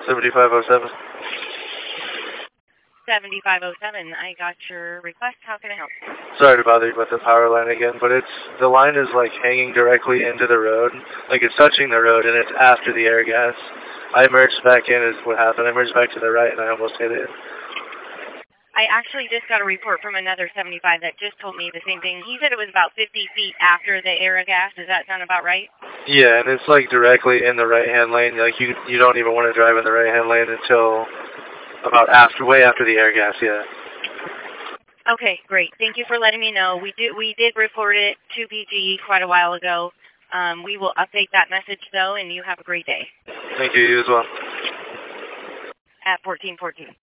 7507. 7507, I got your request. How can I help? Sorry to bother you about the power line again, but the line is like hanging directly into the road. Like it's touching the road and it's after the air gas. I merged back in is what happened. I merged back to the right and I almost hit it. I actually just got a report from another 75 that just told me the same thing. He said it was about 50 feet after the air gas. Does that sound about right? Yeah, and it's like directly in the right-hand lane. Like you don't even want to drive in the right-hand lane until about way after the air gas, yeah. Okay, great. Thank you for letting me know. We did report it to PG quite a while ago. We will update that message, though, and you have a great day. Thank you. You as well. At 1414.